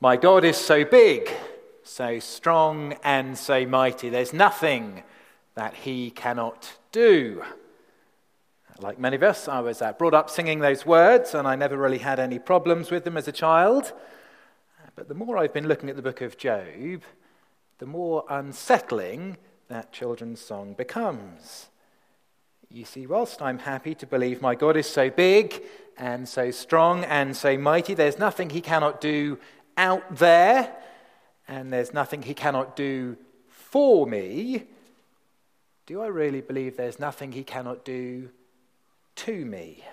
My God is so big, so strong and so mighty. There's nothing that he cannot do. Like many of us, I was brought up singing those words, and I never really had any problems with them as a child. But the more I've been looking at the book of Job, the more unsettling that children's song becomes. You see, whilst I'm happy to believe my God is so big and so strong and so mighty, there's nothing he cannot do out there, and there's nothing he cannot do for me. Do I really believe there's nothing he cannot do to me?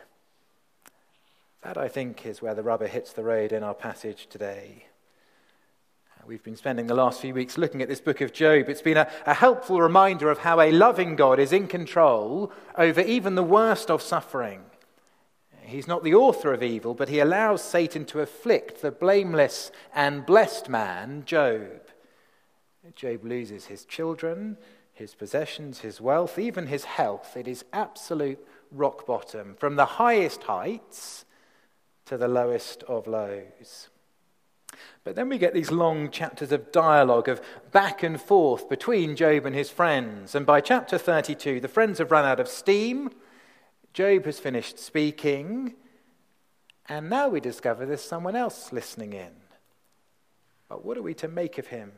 That, I think, is where the rubber hits the road in our passage today. We've been spending the last few weeks looking at this book of Job. It's been a helpful reminder of how a loving God is in control over even the worst of suffering. He's not the author of evil, but he allows Satan to afflict the blameless and blessed man, Job. Job loses his children, his possessions, his wealth, even his health. It is absolute rock bottom, from the highest heights to the lowest of lows. But then we get these long chapters of dialogue, of back and forth between Job and his friends. And by chapter 32, the friends have run out of steam. Job has finished speaking, and now we discover there's someone else listening in. But what are we to make of him?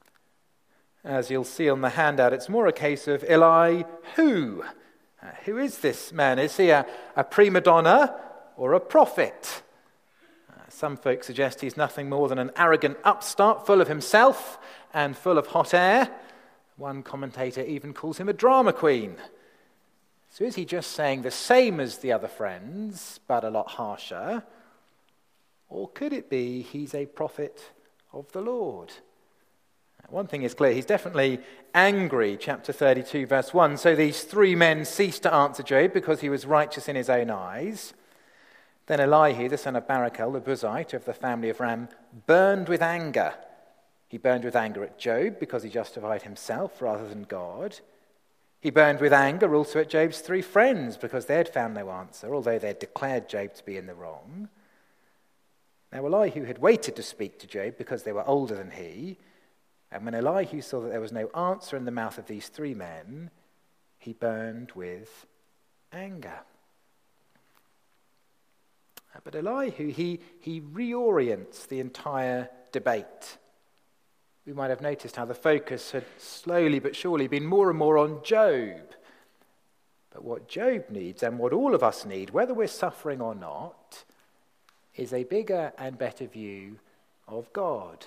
As you'll see on the handout, it's more a case of Elihu. Who is this man? Is he a prima donna or a prophet? Some folks suggest he's nothing more than an arrogant upstart, full of himself and full of hot air. One commentator even calls him a drama queen. So is he just saying the same as the other friends, but a lot harsher? Or could it be he's a prophet of the Lord? One thing is clear, he's definitely angry, chapter 32, verse 1. So these three men ceased to answer Job because he was righteous in his own eyes. Then Elihu, the son of Barachel, the Buzite of the family of Ram, burned with anger. He burned with anger at Job because he justified himself rather than God. He burned with anger also at Job's three friends because they had found no answer, although they had declared Job to be in the wrong. Now Elihu had waited to speak to Job because they were older than he, and when Elihu saw that there was no answer in the mouth of these three men, he burned with anger. But Elihu, he reorients the entire debate. We might have noticed how the focus had slowly but surely been more and more on Job. But what Job needs, and what all of us need, whether we're suffering or not, is a bigger and better view of God.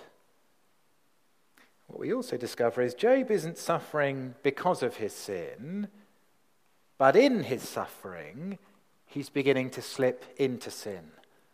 What we also discover is Job isn't suffering because of his sin, but in his suffering, he's beginning to slip into sin.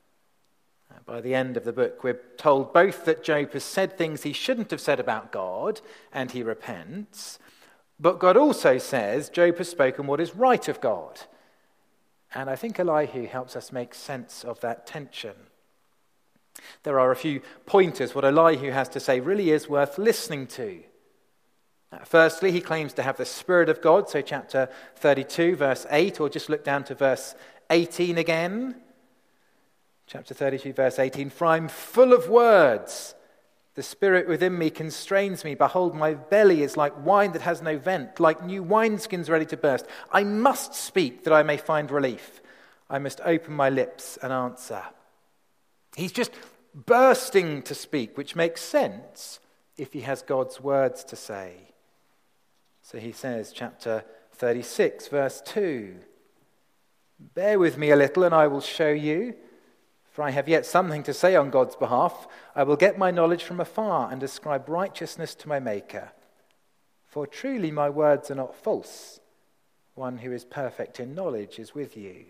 By the end of the book, we're told both that Job has said things he shouldn't have said about God, and he repents, but God also says Job has spoken what is right of God. And I think Elihu helps us make sense of that tension. There are a few pointers. What Elihu has to say really is worth listening to. Firstly, he claims to have the Spirit of God, so chapter 32, verse 8, or just look down to verse 18 again. Chapter 32, verse 18, "For I'm full of words. The Spirit within me constrains me. Behold, my belly is like wine that has no vent, like new wineskins ready to burst. I must speak that I may find relief. I must open my lips and answer." He's just bursting to speak, which makes sense if he has God's words to say. So he says, chapter 36, verse 2, "Bear with me a little and I will show you. For I have yet something to say on God's behalf. I will get my knowledge from afar and ascribe righteousness to my Maker. For truly my words are not false. One who is perfect in knowledge is with you."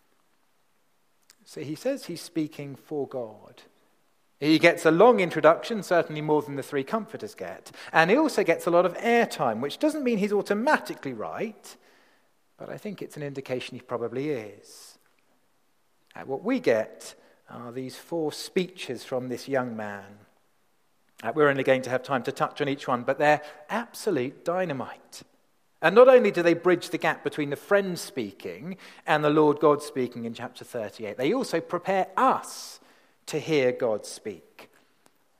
So he says he's speaking for God. He gets a long introduction, certainly more than the three comforters get. And he also gets a lot of airtime, which doesn't mean he's automatically right, but I think it's an indication he probably is. And what we get are these four speeches from this young man. We're only going to have time to touch on each one, but they're absolute dynamite. And not only do they bridge the gap between the friend speaking and the Lord God speaking in chapter 38, they also prepare us to hear God speak.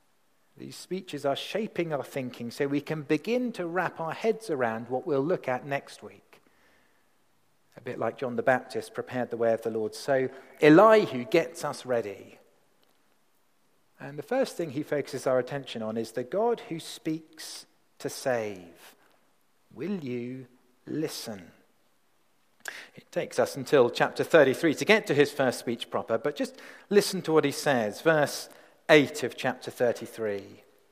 These speeches are shaping our thinking so we can begin to wrap our heads around what we'll look at next week. A bit like John the Baptist prepared the way of the Lord, so Elihu gets us ready. And the first thing he focuses our attention on is the God who speaks to save. Will you listen? It takes us until chapter 33 to get to his first speech proper, but just listen to what he says. Verse 8 of chapter 33.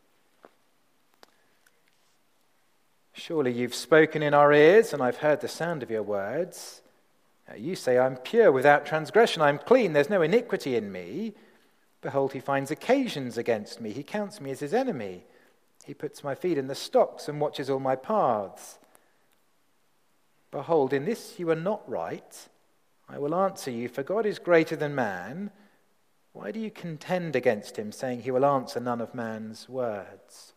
Surely you've spoken in our ears, and I've heard the sound of your words. You say, I'm pure, without transgression, I'm clean, there's no iniquity in me. Behold, he finds occasions against me. He counts me as his enemy. He puts my feet in the stocks and watches all my paths. Behold, in this you are not right. I will answer you, for God is greater than man. Why do you contend against him, saying he will answer none of man's words?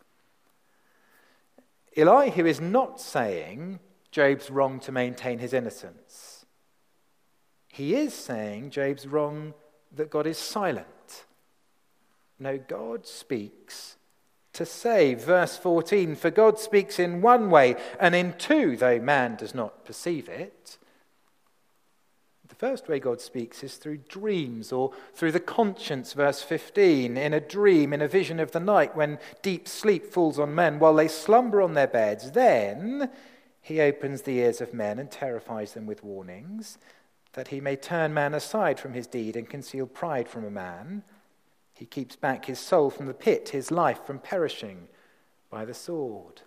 Elihu is not saying Job's wrong to maintain his innocence. He is saying Job's wrong that God is silent. No, God speaks to save. Verse 14, for God speaks in one way and in two, though man does not perceive it. The first way God speaks is through dreams or through the conscience, verse 15, in a dream, in a vision of the night when deep sleep falls on men while they slumber on their beds. Then he opens the ears of men and terrifies them with warnings, that he may turn man aside from his deed and conceal pride from a man. He keeps back his soul from the pit, his life from perishing by the sword.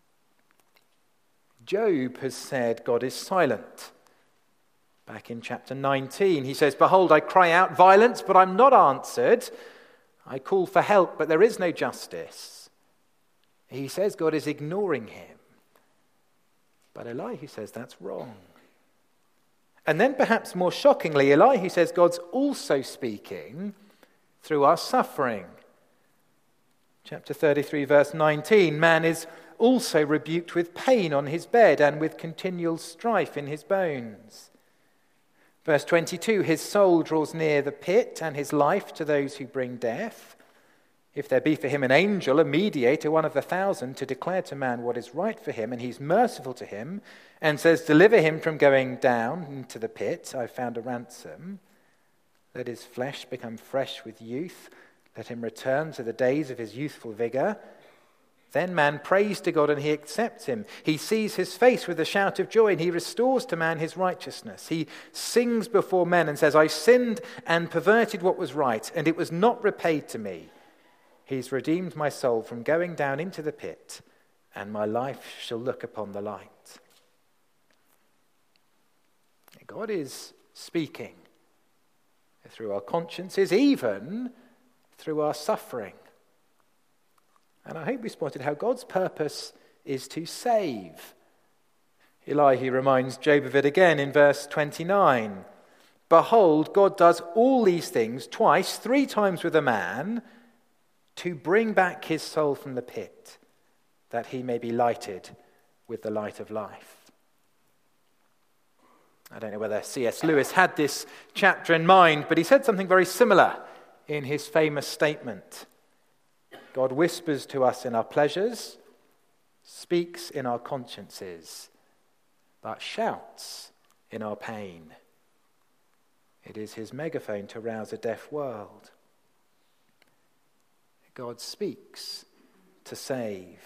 Job has said God is silent. Back in chapter 19, he says, behold, I cry out violence, but I'm not answered. I call for help, but there is no justice. He says God is ignoring him. But Elihu says that's wrong. And then perhaps more shockingly, Elihu says God's also speaking through our suffering. Chapter 33, verse 19, man is also rebuked with pain on his bed and with continual strife in his bones. Verse 22, his soul draws near the pit and his life to those who bring death. If there be for him an angel, a mediator, one of 1,000, to declare to man what is right for him, and he's merciful to him, and says, deliver him from going down into the pit, I've found a ransom. Let his flesh become fresh with youth. Let him return to the days of his youthful vigor. Then man prays to God and he accepts him. He sees his face with a shout of joy and he restores to man his righteousness. He sings before men and says, I sinned and perverted what was right, and it was not repaid to me. He's redeemed my soul from going down into the pit, and my life shall look upon the light. God is speaking through our consciences, even through our suffering. And I hope we spotted how God's purpose is to save. Elihu reminds Job of it again in verse 29. Behold, God does all these things twice, 3 times with a man, to bring back his soul from the pit, that he may be lighted with the light of life. I don't know whether C.S. Lewis had this chapter in mind, but he said something very similar in his famous statement. God whispers to us in our pleasures, speaks in our consciences, but shouts in our pain. It is his megaphone to rouse a deaf world. God speaks to save.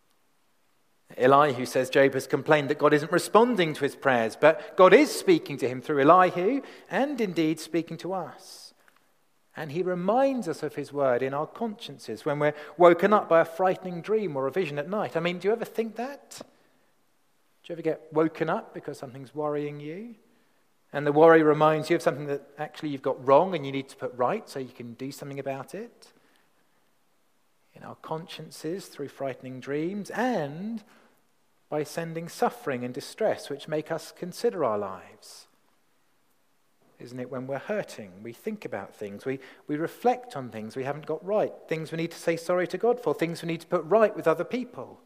Elihu says Job has complained that God isn't responding to his prayers, but God is speaking to him through Elihu and indeed speaking to us. And he reminds us of his word in our consciences when we're woken up by a frightening dream or a vision at night. I mean, do you ever think that? Do you ever get woken up because something's worrying you? And the worry reminds you of something that actually you've got wrong and you need to put right so you can do something about it? In our consciences through frightening dreams, and by sending suffering and distress which make us consider our lives. Isn't it when we're hurting, we think about things, we reflect on things we haven't got right, things we need to say sorry to God for, things we need to put right with other people.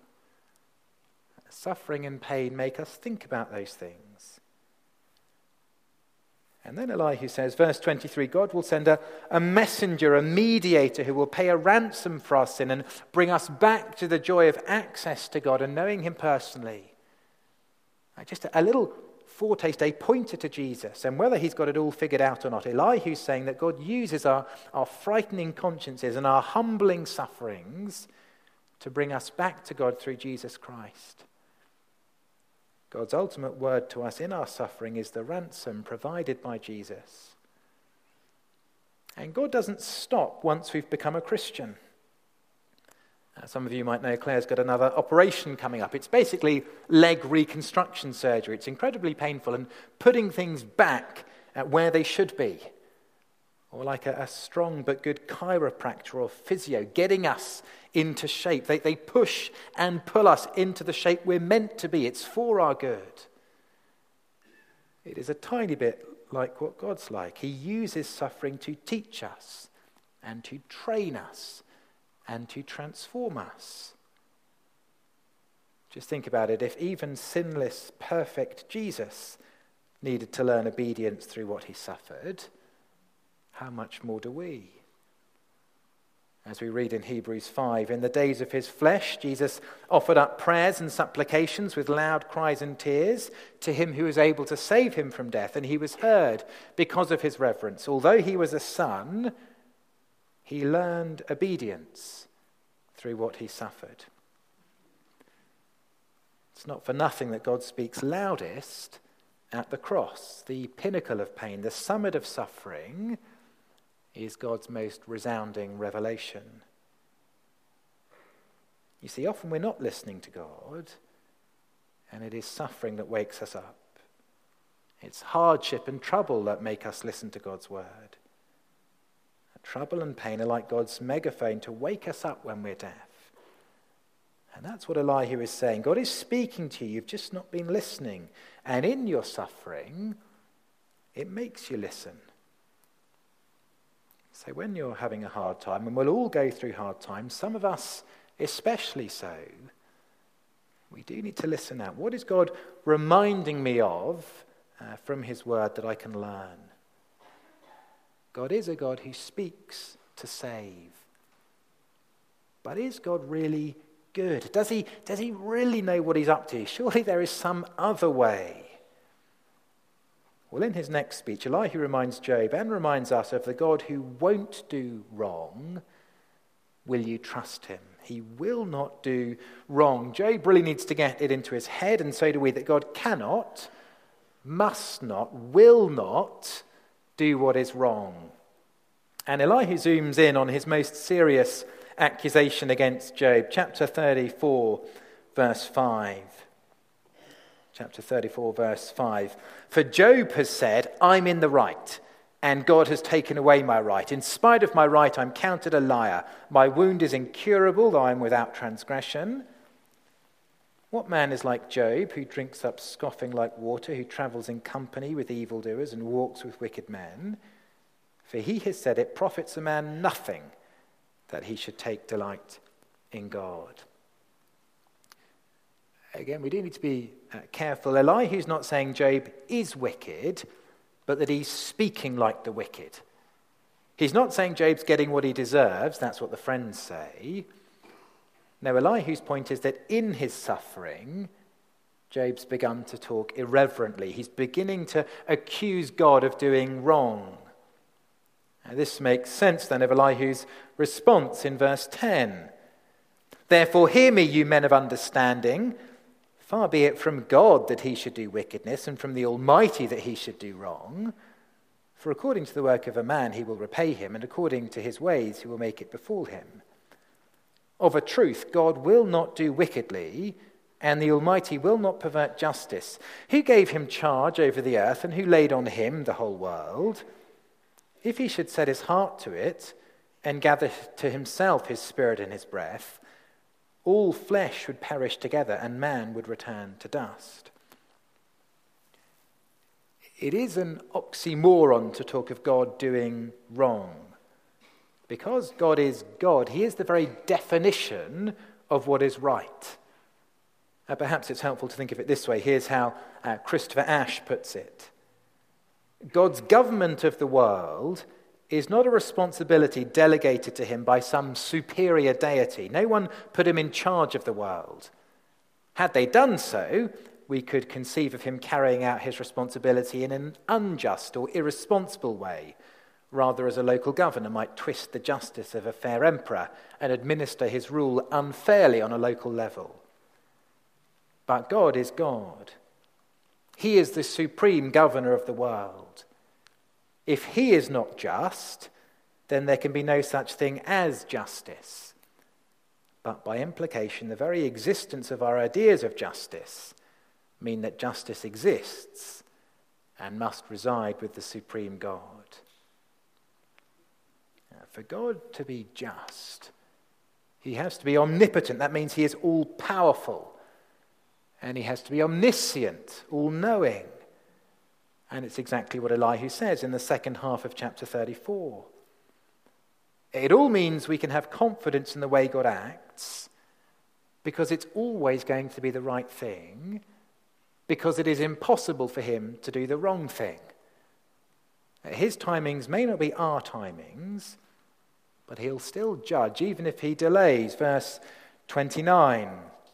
Suffering and pain make us think about those things. And then Elihu says, verse 23, God will send a messenger, a mediator who will pay a ransom for our sin and bring us back to the joy of access to God and knowing him personally. Just a little foretaste, a pointer to Jesus. And whether he's got it all figured out or not, Elihu's saying that God uses our frightening consciences and our humbling sufferings to bring us back to God through Jesus Christ. God's ultimate word to us in our suffering is the ransom provided by Jesus. And God doesn't stop once we've become a Christian. Some of you might know Claire's got another operation coming up. It's basically leg reconstruction surgery. It's incredibly painful and putting things back at where they should be. Or like a strong but good chiropractor or physio, getting us into shape. They push and pull us into the shape we're meant to be. It's for our good. It is a tiny bit like what God's like. He uses suffering to teach us and to train us and to transform us. Just think about it. If even sinless, perfect Jesus needed to learn obedience through what he suffered, how much more do we? As we read in Hebrews 5, in the days of his flesh, Jesus offered up prayers and supplications with loud cries and tears to him who was able to save him from death, and he was heard because of his reverence. Although he was a son, he learned obedience through what he suffered. It's not for nothing that God speaks loudest at the cross, the pinnacle of pain, the summit of suffering, is God's most resounding revelation. You see, often we're not listening to God, and it is suffering that wakes us up. It's hardship and trouble that make us listen to God's word. Trouble and pain are like God's megaphone to wake us up when we're deaf. And that's what Elihu is saying. God is speaking to you, you've just not been listening. And in your suffering, it makes you listen. So when you're having a hard time, and we'll all go through hard times, some of us especially so, we do need to listen out. What is God reminding me of from his word that I can learn? God is a God who speaks to save. But is God really good? Does he really know what he's up to? Surely there is some other way. Well, in his next speech, Elihu reminds Job and reminds us of the God who won't do wrong. Will you trust him? He will not do wrong. Job really needs to get it into his head, and so do we, that God cannot, must not, will not do what is wrong. And Elihu zooms in on his most serious accusation against Job. Chapter 34, verse 5. Chapter 34, verse 5. For Job has said, I'm in the right, and God has taken away my right. In spite of my right, I'm counted a liar. My wound is incurable, though I'm without transgression. What man is like Job, who drinks up scoffing like water, who travels in company with evildoers and walks with wicked men? For he has said, it profits a man nothing that he should take delight in God. Again, we do need to be careful. Elihu's not saying Job is wicked, but that he's speaking like the wicked. He's not saying Job's getting what he deserves. That's what the friends say. No, Elihu's point is that in his suffering, Job's begun to talk irreverently. He's beginning to accuse God of doing wrong. Now, this makes sense then of Elihu's response in verse 10. Therefore hear me, you men of understanding. Far be it from God that he should do wickedness, and from the Almighty that he should do wrong. For according to the work of a man he will repay him, and according to his ways he will make it befall him. Of a truth, God will not do wickedly, and the Almighty will not pervert justice. Who gave him charge over the earth, and who laid on him the whole world? If he should set his heart to it, and gather to himself his spirit and his breath, all flesh would perish together, and man would return to dust. It is an oxymoron to talk of God doing wrong. Because God is God, he is the very definition of what is right. Perhaps it's helpful to think of it this way. Here's how Christopher Ash puts it. God's government of the world is not a responsibility delegated to him by some superior deity. No one put him in charge of the world. Had they done so, we could conceive of him carrying out his responsibility in an unjust or irresponsible way, rather as a local governor might twist the justice of a fair emperor and administer his rule unfairly on a local level. But God is God. He is the supreme governor of the world. If he is not just, then there can be no such thing as justice. But by implication, the very existence of our ideas of justice mean that justice exists and must reside with the supreme God. Now, for God to be just, he has to be omnipotent. That means he is all-powerful. And he has to be omniscient, all-knowing. And it's exactly what Elihu says in the second half of chapter 34. It all means we can have confidence in the way God acts because it's always going to be the right thing, because it is impossible for him to do the wrong thing. His timings may not be our timings, but he'll still judge even if he delays. Verse 29.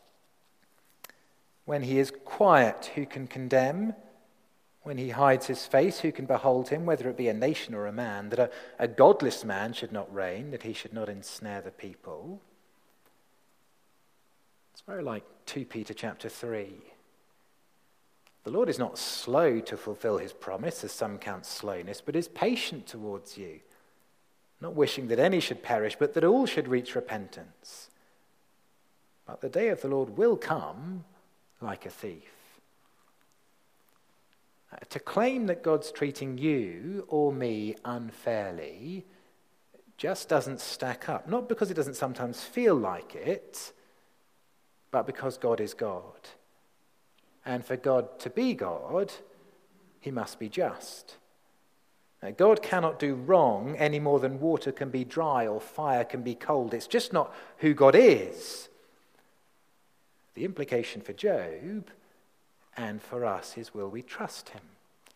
When he is quiet, who can condemn? When he hides his face, who can behold him, whether it be a nation or a man? That a godless man should not reign, that he should not ensnare the people. It's very like 2 Peter chapter 3. The Lord is not slow to fulfill his promise, as some count slowness, but is patient towards you, not wishing that any should perish, but that all should reach repentance. But the day of the Lord will come like a thief. To claim that God's treating you or me unfairly just doesn't stack up. Not because it doesn't sometimes feel like it, but because God is God. And for God to be God, he must be just. Now, God cannot do wrong any more than water can be dry or fire can be cold. It's just not who God is. The implication for Job and for us is, will we trust him?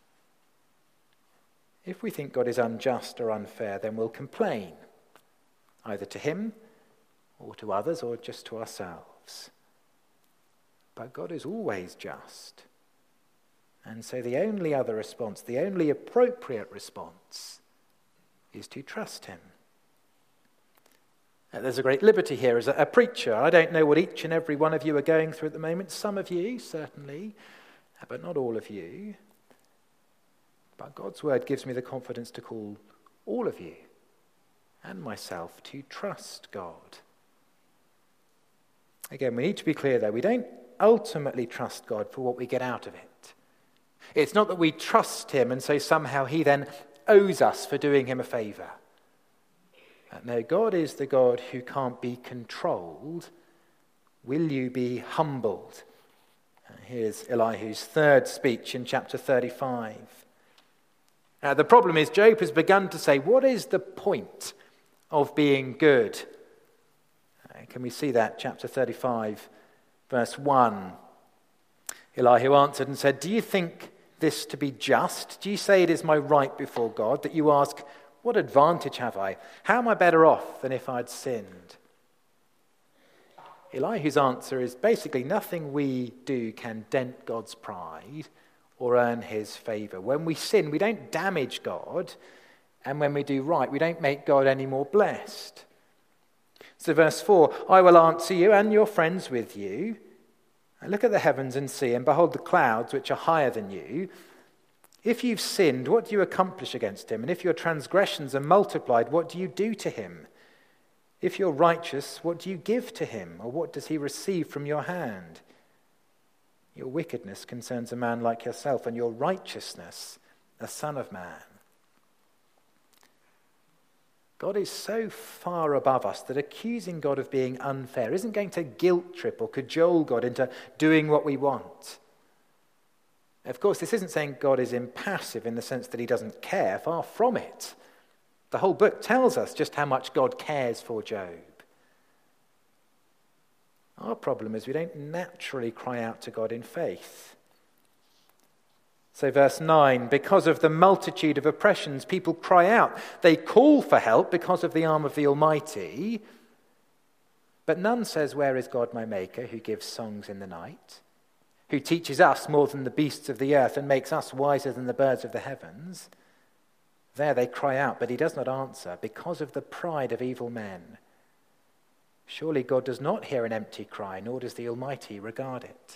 If we think God is unjust or unfair, then we'll complain, either to him or to others or just to ourselves. But God is always just. And so the only other response, the only appropriate response, is to trust him. There's a great liberty here as a preacher. I don't know what each and every one of you are going through at the moment. Some of you, certainly, but not all of you. But God's word gives me the confidence to call all of you and myself to trust God. Again, we need to be clear, though. We don't ultimately trust God for what we get out of it. It's not that we trust him and so somehow he then owes us for doing him a favour. No, God is the God who can't be controlled. Will you be humbled? Here's Elihu's third speech in chapter 35. The problem is Job has begun to say, what is the point of being good? Can we see that? Chapter 35, verse 1. Elihu answered and said, do you think this to be just? Do you say it is my right before God that you ask, what advantage have I? How am I better off than if I'd sinned? Elihu's answer is basically nothing we do can dent God's pride or earn his favour. When we sin, we don't damage God, and when we do right, we don't make God any more blessed. So verse 4, I will answer you and your friends with you. And look at the heavens and see, and behold the clouds which are higher than you. If you've sinned, what do you accomplish against him? And if your transgressions are multiplied, what do you do to him? If you're righteous, what do you give to him? Or what does he receive from your hand? Your wickedness concerns a man like yourself, and your righteousness a son of man. God is so far above us that accusing God of being unfair isn't going to guilt trip or cajole God into doing what we want. Of course, this isn't saying God is impassive in the sense that he doesn't care. Far from it. The whole book tells us just how much God cares for Job. Our problem is we don't naturally cry out to God in faith. So verse 9, because of the multitude of oppressions, people cry out. They call for help because of the arm of the Almighty. But none says, where is God my Maker, who gives songs in the night, who teaches us more than the beasts of the earth and makes us wiser than the birds of the heavens? There they cry out, but he does not answer, because of the pride of evil men. Surely God does not hear an empty cry, nor does the Almighty regard it.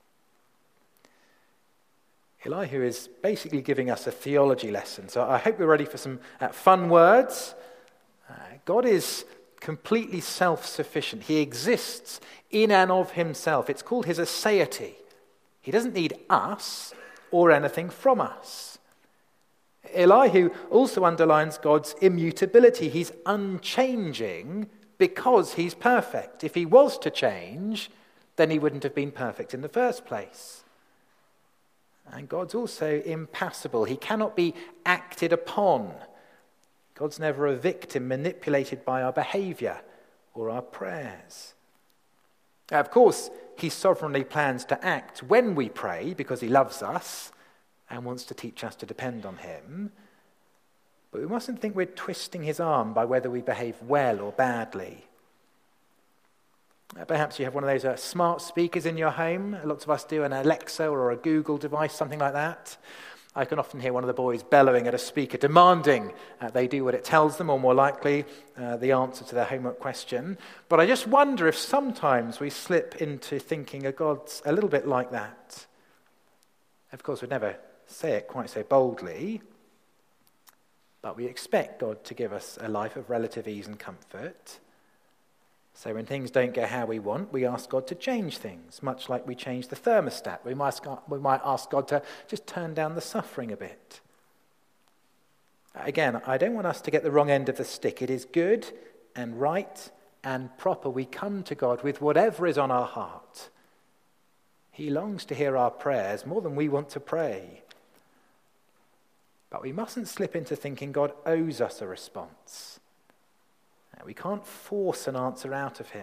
Elihu is basically giving us a theology lesson. So I hope we're ready for some fun words. God is completely self-sufficient. He exists in and of himself. It's called his aseity. He doesn't need us or anything from us. Elihu also underlines God's immutability. He's unchanging because he's perfect. If he was to change, then he wouldn't have been perfect in the first place. And God's also impassible. He cannot be acted upon. God's never a victim manipulated by our behavior or our prayers. Now, of course, he sovereignly plans to act when we pray because he loves us and wants to teach us to depend on him. But we mustn't think we're twisting his arm by whether we behave well or badly. Perhaps you have one of those smart speakers in your home. Lots of us do, an Alexa or a Google device, something like that. I can often hear one of the boys bellowing at a speaker, demanding they do what it tells them, or more likely, the answer to their homework question. But I just wonder if sometimes we slip into thinking of God's a little bit like that. Of course, we'd never say it quite so boldly, but we expect God to give us a life of relative ease and comfort. So when things don't go how we want, we ask God to change things, much like we change the thermostat. We might ask God to just turn down the suffering a bit. Again, I don't want us to get the wrong end of the stick. It is good and right and proper. We come to God with whatever is on our heart. He longs to hear our prayers more than we want to pray. But we mustn't slip into thinking God owes us a response. We can't force an answer out of him.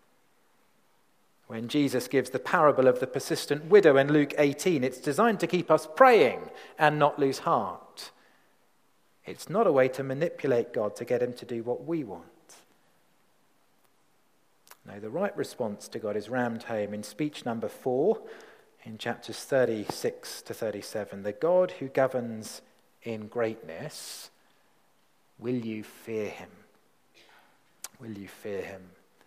When Jesus gives the parable of the persistent widow in Luke 18, it's designed to keep us praying and not lose heart. It's not a way to manipulate God to get him to do what we want. No, the right response to God is rammed home in speech number 4 in chapters 36 to 37. The God who governs in greatness, will you fear him? Will you fear him?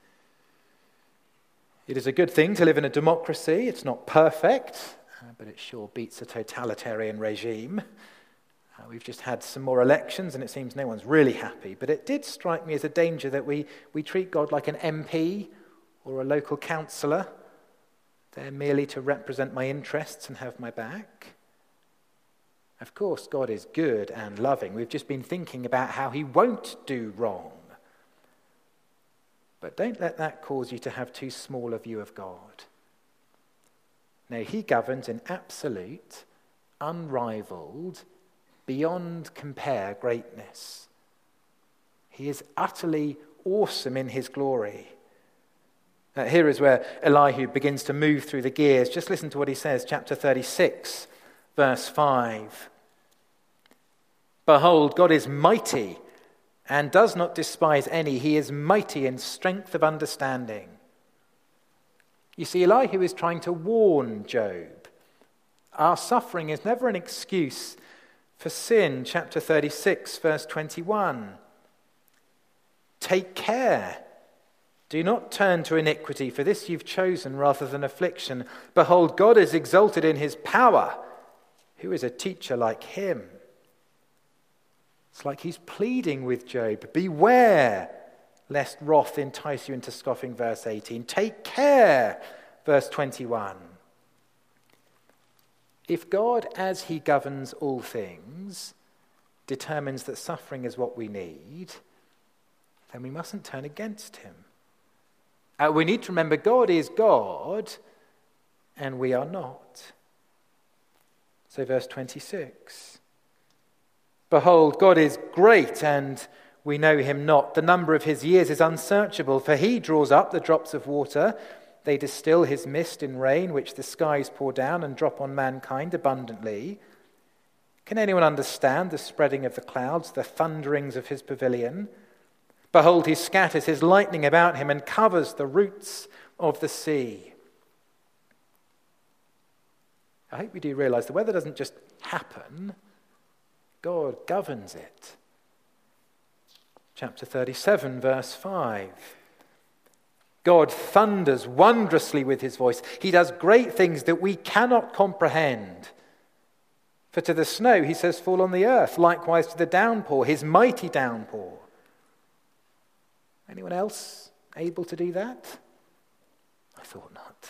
It is a good thing to live in a democracy. It's not perfect, but it sure beats a totalitarian regime. We've just had some more elections, and it seems no one's really happy. But it did strike me as a danger that we treat God like an MP or a local councillor. They're merely to represent my interests and have my back. Of course, God is good and loving. We've just been thinking about how he won't do wrong. But don't let that cause you to have too small a view of God. No, he governs in absolute, unrivaled, beyond compare greatness. He is utterly awesome in his glory. Here is where Elihu begins to move through the gears. Just listen to what he says, chapter 36, verse 5. Behold, God is mighty and does not despise any. He is mighty in strength of understanding. You see, Elihu is trying to warn Job. Our suffering is never an excuse for sin. Chapter 36, verse 21. Take care. Do not turn to iniquity, for this you've chosen rather than affliction. Behold, God is exalted in his power. Who is a teacher like him? It's like he's pleading with Job. Beware, lest wrath entice you into scoffing, verse 18. Take care, verse 21. If God, as he governs all things, determines that suffering is what we need, then we mustn't turn against him. We need to remember God is God, and we are not. So verse 26. Behold, God is great, and we know him not. The number of his years is unsearchable, for he draws up the drops of water. They distill his mist in rain, which the skies pour down and drop on mankind abundantly. Can anyone understand the spreading of the clouds, the thunderings of his pavilion? Behold, he scatters his lightning about him and covers the roots of the sea. I hope we do realize the weather doesn't just happen. God governs it. Chapter 37, verse 5. God thunders wondrously with his voice. He does great things that we cannot comprehend. For to the snow, he says, fall on the earth, likewise to the downpour, his mighty downpour. Anyone else able to do that? I thought not.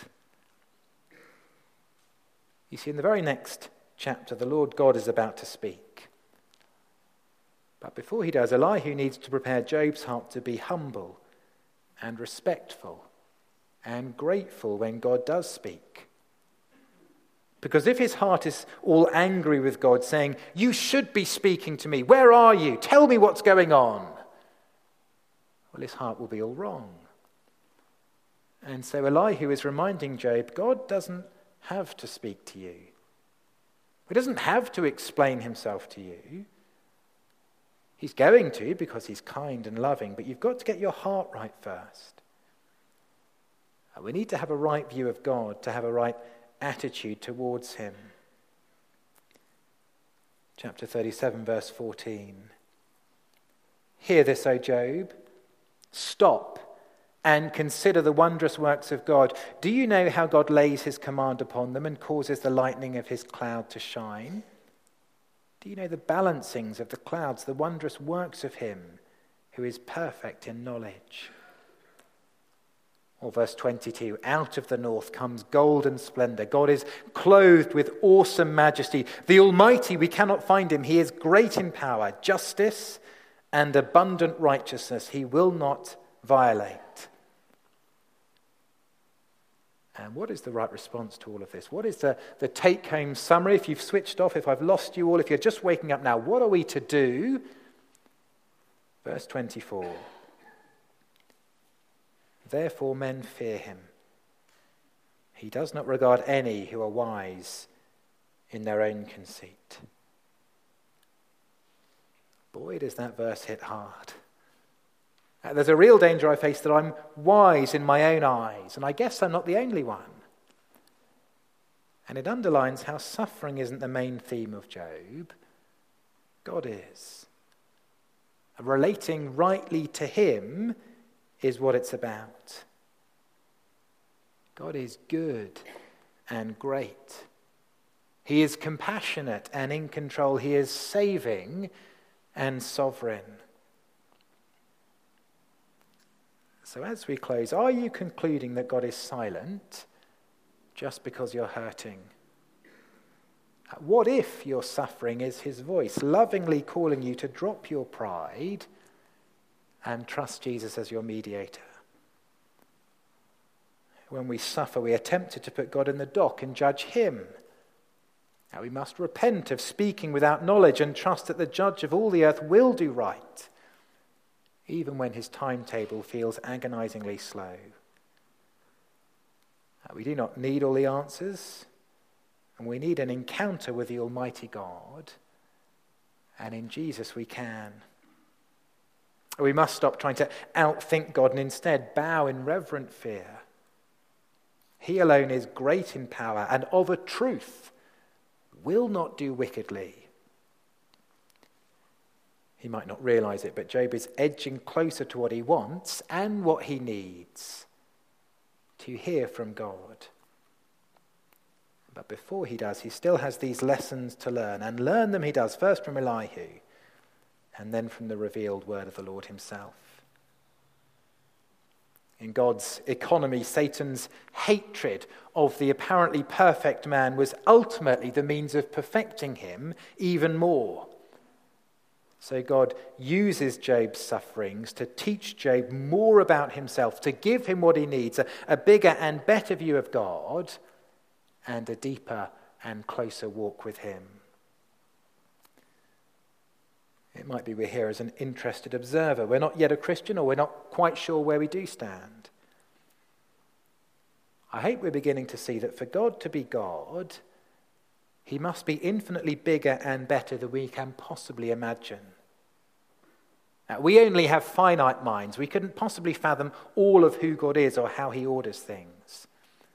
You see, in the very next chapter, the Lord God is about to speak. But before he does, Elihu needs to prepare Job's heart to be humble and respectful and grateful when God does speak. Because if his heart is all angry with God, saying, you should be speaking to me, where are you? Tell me what's going on. Well, his heart will be all wrong. And so Elihu is reminding Job, God doesn't have to speak to you. He doesn't have to explain himself to you. He's going to because he's kind and loving, but you've got to get your heart right first. We need to have a right view of God, to have a right attitude towards him. Chapter 37, verse 14. Hear this, O Job. Stop and consider the wondrous works of God. Do you know how God lays his command upon them and causes the lightning of his cloud to shine? Do you know the balancings of the clouds, the wondrous works of him who is perfect in knowledge? Or verse 22, out of the north comes golden splendor. God is clothed with awesome majesty. The Almighty, we cannot find him. He is great in power, justice, and abundant righteousness. He will not violate. And what is the right response to all of this? What is the take-home summary? If you've switched off, if I've lost you all, if you're just waking up now, what are we to do? Verse 24. Therefore men fear him. He does not regard any who are wise in their own conceit. Boy, does that verse hit hard. There's a real danger I face that I'm wise in my own eyes, and I guess I'm not the only one. And it underlines how suffering isn't the main theme of Job. God is. Relating rightly to him is what it's about. God is good and great. He is compassionate and in control. He is saving and sovereign. So as we close, are you concluding that God is silent just because you're hurting? What if your suffering is his voice, lovingly calling you to drop your pride and trust Jesus as your mediator? When we suffer, we are tempted to put God in the dock and judge him. Now we must repent of speaking without knowledge and trust that the judge of all the earth will do right, even when his timetable feels agonizingly slow. We do not need all the answers, and we need an encounter with the Almighty God, and in Jesus we can. We must stop trying to outthink God and instead bow in reverent fear. He alone is great in power and of a truth will not do wickedly. He might not realize it, but Job is edging closer to what he wants and what he needs to hear from God. But before he does, he still has these lessons to learn, and learn them he does first from Elihu and then from the revealed word of the Lord himself. In God's economy, Satan's hatred of the apparently perfect man was ultimately the means of perfecting him even more. So God uses Job's sufferings to teach Job more about himself, to give him what he needs, a bigger and better view of God, and a deeper and closer walk with him. It might be we're here as an interested observer. We're not yet a Christian, or we're not quite sure where we do stand. I hope we're beginning to see that for God to be God, He must be infinitely bigger and better than we can possibly imagine. We only have finite minds. We couldn't possibly fathom all of who God is or how he orders things.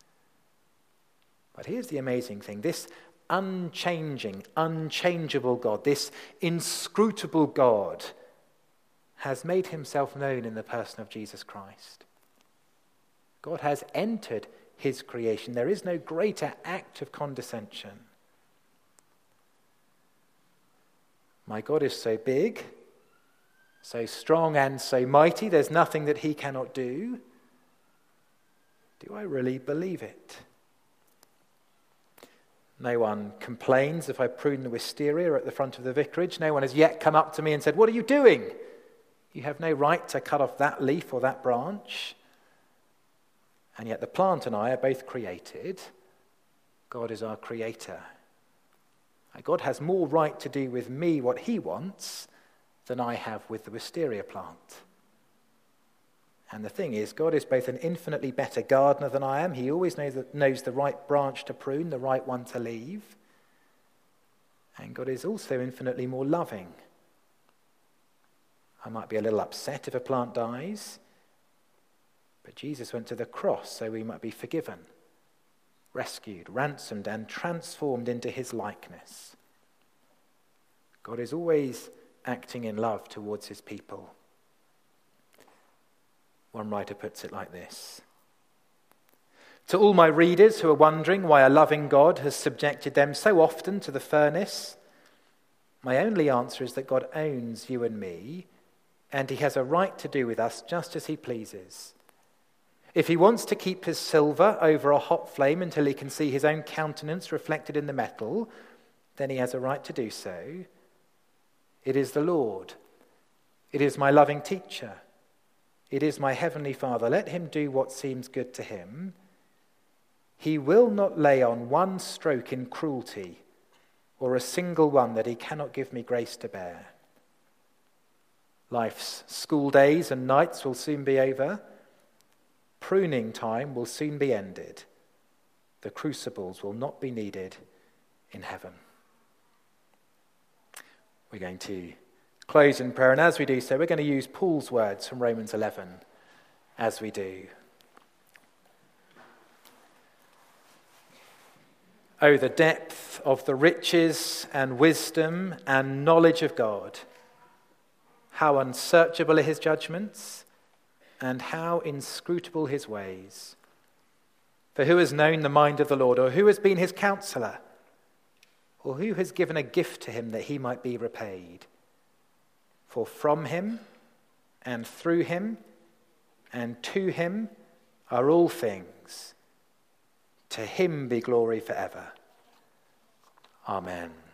But here's the amazing thing. This unchanging, unchangeable God, this inscrutable God, has made himself known in the person of Jesus Christ. God has entered his creation. There is no greater act of condescension. My God is so big, so strong and so mighty, there's nothing that he cannot do. Do I really believe it? No one complains if I prune the wisteria at the front of the vicarage. No one has yet come up to me and said, "What are you doing? You have no right to cut off that leaf or that branch." And yet the plant and I are both created. God is our creator. God has more right to do with me what he wants than I have with the wisteria plant. And the thing is, God is both an infinitely better gardener than I am. He always knows the right branch to prune, the right one to leave. And God is also infinitely more loving. I might be a little upset if a plant dies, but Jesus went to the cross so we might be forgiven, rescued, ransomed, and transformed into his likeness. God is always acting in love towards his people. One writer puts it like this: "To all my readers who are wondering why a loving God has subjected them so often to the furnace, my only answer is that God owns you and me, and he has a right to do with us just as he pleases. If he wants to keep his silver over a hot flame until he can see his own countenance reflected in the metal, then he has a right to do so. It is the Lord. It is my loving teacher. It is my heavenly Father. Let him do what seems good to him. He will not lay on one stroke in cruelty, or a single one that he cannot give me grace to bear. Life's school days and nights will soon be over. Pruning time will soon be ended. The crucibles will not be needed in heaven." We're going to close in prayer, and as we do so, we're going to use Paul's words from Romans 11 as we do. "Oh, the depth of the riches and wisdom and knowledge of God! How unsearchable are his judgments, and how inscrutable his ways. For who has known the mind of the Lord, or who has been his counselor, or who has given a gift to him that he might be repaid? For from him, and through him, and to him are all things. To him be glory forever. Amen."